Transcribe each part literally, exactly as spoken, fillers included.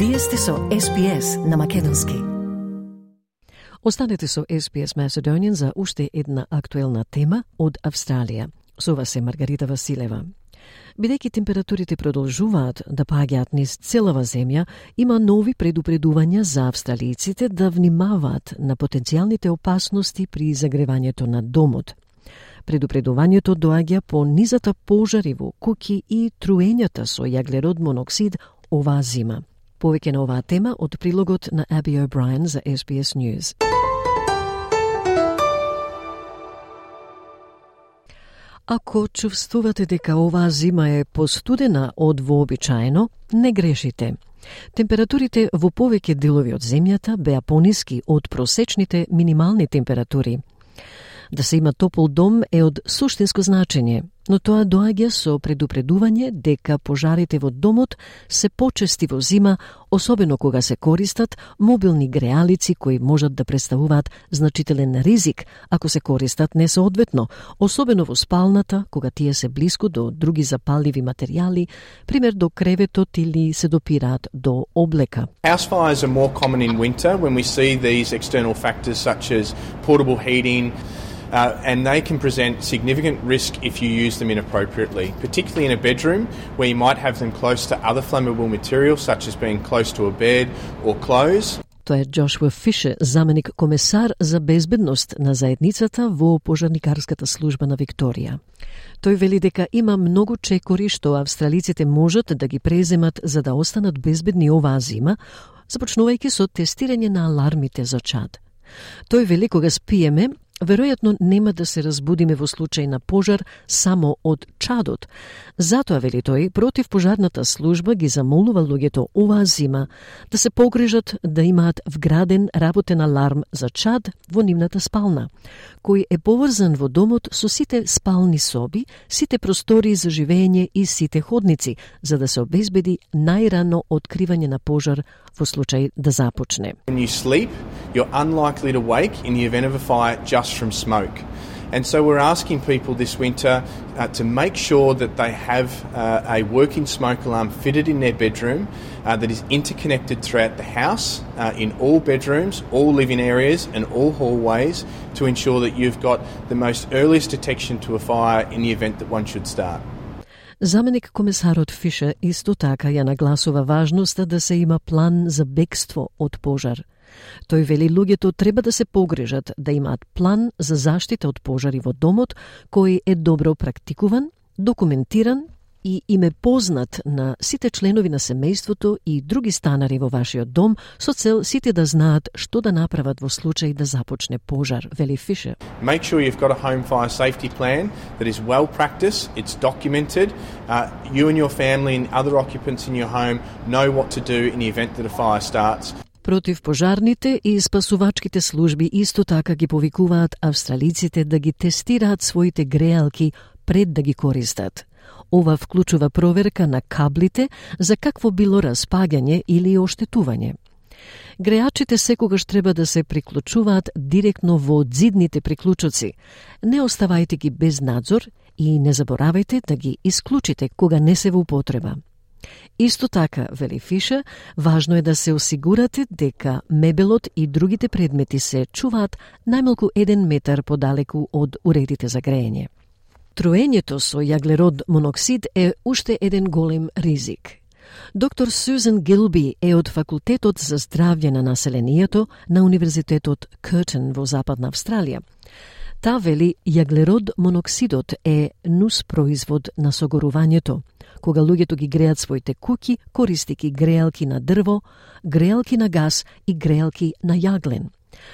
Вие сте со Ес Би Ес на Македонски. Останете со Ес Би Ес Macedonian за уште една актуелна тема од Австралија. Со вас е Маргарита Василева. Бидејќи температурите продолжуваат да паѓаат низ целава земја, има нови предупредувања за австралијците да внимаваат на потенцијалните опасности при загревањето на домот. Предупредувањето доаѓа по низата пожари во куќи и труењата со јаглерод моноксид оваа зима. Повеќе на оваа тема од прилогот на Аби О'Брајен за Ес Би Ес News. Ако чувствувате дека оваа зима е постудена од вообичаено, не грешите. Температурите во повеќе делови од земјата беа пониски од просечните минимални температури. Да се има топол дом е од суштинско значење, но тоа доаѓа со предупредување дека пожарите во домот се почести во зима, особено кога се користат мобилни греалици кои можат да представуваат значителен ризик ако се користат несоодветно, особено во спалната, кога тие се блиску до други запалливи материјали, пример до креветот или се допираат до облека. House fires are more common in winter when we see these external factors such as portable heating, Uh, and they can present significant risk if you use them inappropriately, particularly in a bedroom where you might have them close to other flammable materials such as being close to a bed or clothes. Тоа е Джошуа Фишер, заменик комесар за безбедност на заедницата во пожарникарската служба на Викторија. Тој вели дека има многу чекори што австралиците можат да ги преземат за да останат безбедни оваа зима, започнувајќи со тестирање на алармите за чад. Тој вели кога спиеме, веројатно нема да се разбудиме во случај на пожар само од чадот. Затоа, вели тој, противпожарната служба ги замолува луѓето оваа зима да се погрижат да имаат вграден работен аларм за чад во нивната спална, кој е поврзан во домот со сите спални соби, сите простории за живење и сите ходници, за да се обезбеди најрано откривање на пожар во случај да започне. When you sleep, you're unlikely to wake in the event of a fire just from smoke. And so we're asking people this winter uh, to make sure that they have uh, a working smoke alarm fitted in their bedroom uh, that is interconnected throughout the house, uh, in all bedrooms, all living areas and all hallways to ensure that you've got the most earliest detection to a fire in the event that one should start. Заменик комесарот Фишер исто така ја нагласува важноста да се има план за бегство од пожар. Тој вели луѓето треба да се погрижат да имаат план за заштита од пожари во домот кој е добро практикуван, документиран и им е познат на сите членови на семејството и други станари во вашиот дом со цел сите да знаат што да направат во случај да започне пожар, вели Фишер. Make sure you've got a home fire safety plan that is well practiced, it's documented. Uh, you and your family and other occupants in your home know what to do in the event that a fire starts. Противпожарните и спасувачките служби исто така ги повикуваат австралиците да ги тестираат своите греалки пред да ги користат. Ова вклучува проверка на каблите за какво било распаѓање или оштетување. Греачите секогаш треба да се приклучуваат директно во зидните приклучоци. Не оставајте ги без надзор и не заборавајте да ги исклучите кога не се во употреба. Исто така, вели Фишер, важно е да се осигурате дека мебелот и другите предмети се чуваат најмалку еден метар подалеку од уредите за грејење. Труењето со јаглерод моноксид е уште еден голем ризик. Доктор Сюзан Гилби е од Факултетот за здравје на населението на Универзитетот Къртен во Западна Австралија. Та вели јаглерод моноксидот е нус производ на согорувањето, кога луѓето ги греат своите куќи користејќи греалки на дрво, греалки на газ и греалки на јаглен.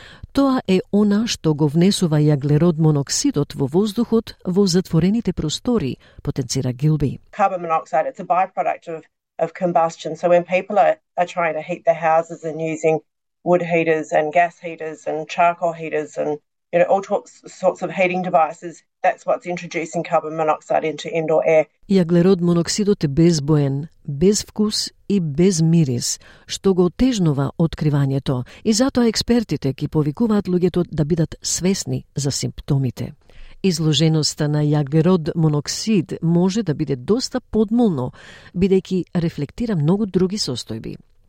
Тоа е она што го внесува јаглерод моноксидот во воздухот во затворените простори, потенцира Гилби. Carbon monoxide, it's a byproduct of, of combustion. So when people are, are trying to heat their houses and using wood heaters and gas heaters and charcoal heaters and you know all sorts of heating devices, that's what's introducing carbon monoxide into indoor air. Јаглерод моноксидот е безбоен, без вкус и без мирис, што го отежнува откривањето и затоа експертите ги повикуваат луѓето да бидат свесни за симптомите. Изложеноста на јаглерод моноксид може да биде доста подмолно, бидејќи рефлектира многу други состојби.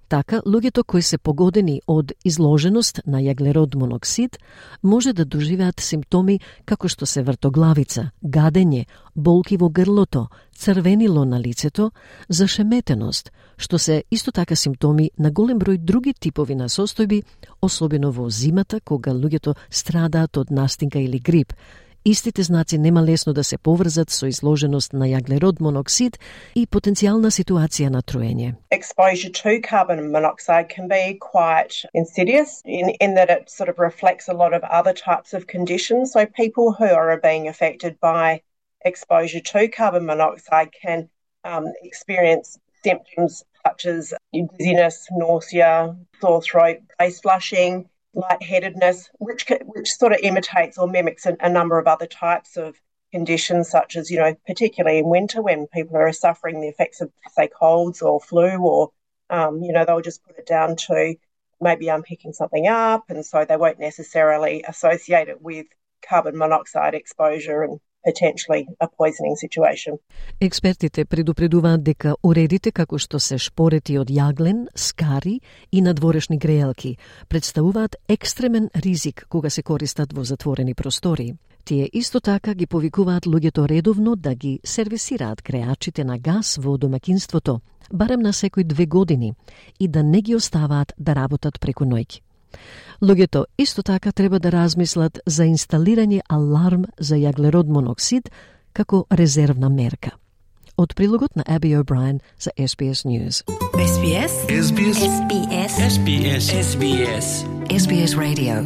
Така, луѓето кои се погодени од изложеност на јаглерод моноксид може да доживеат симптоми како што се вртоглавица, гадење, болки во грлото, црвенило на лицето, зашеметеност, што се исто така симптоми на голем број други типови на состојби, особено во зимата кога луѓето страдаат од настинка или грип. Истите знаци нема лесно да се поврзат со изложеност на јаглерод моноксид и потенцијална ситуација на труење. Exposure to carbon monoxide can be quite insidious in, in that it sort of reflects a lot of other types of conditions. So people who are being affected by exposure to carbon monoxide can um, experience symptoms such as dizziness, nausea, sore throat, face flushing, lightheadedness, which which sort of imitates or mimics a, a number of other types of conditions, such as, you know, particularly in winter when people are suffering the effects of, say, colds or flu, or, um, you know, they'll just put it down to maybe I'm picking something up, and so they won't necessarily associate it with carbon monoxide exposure and potentially a poisoning situation. Експертите предупредуваат дека уредите како што се шпорети од јаглен, скари и надворешни греелки представуваат екстремен ризик кога се користат во затворени простори. Тие исто така ги повикуваат луѓето редовно да ги сервисираат греачите на газ во домаќинството, барем на секој две години, и да не ги оставаат да работат преку ноќ. Луѓето исто така треба да размислат за инсталирање аларм за јаглерод моноксид како резервна мерка. Од прилогот на Аби О'Брајен за Ес Би Ес News. Ес Би Ес? Ес Би Ес? Ес Би Ес? Ес Би Ес? Ес Би Ес? Ес Би Ес Radio.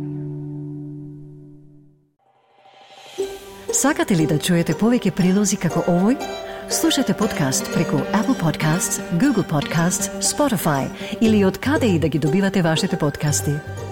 Сакате ли да чуете повеќе прилози како овој? Слушате подкаст преку Apple Podcasts, Google Podcasts, Spotify или од каде и да ги добивате вашите подкасти.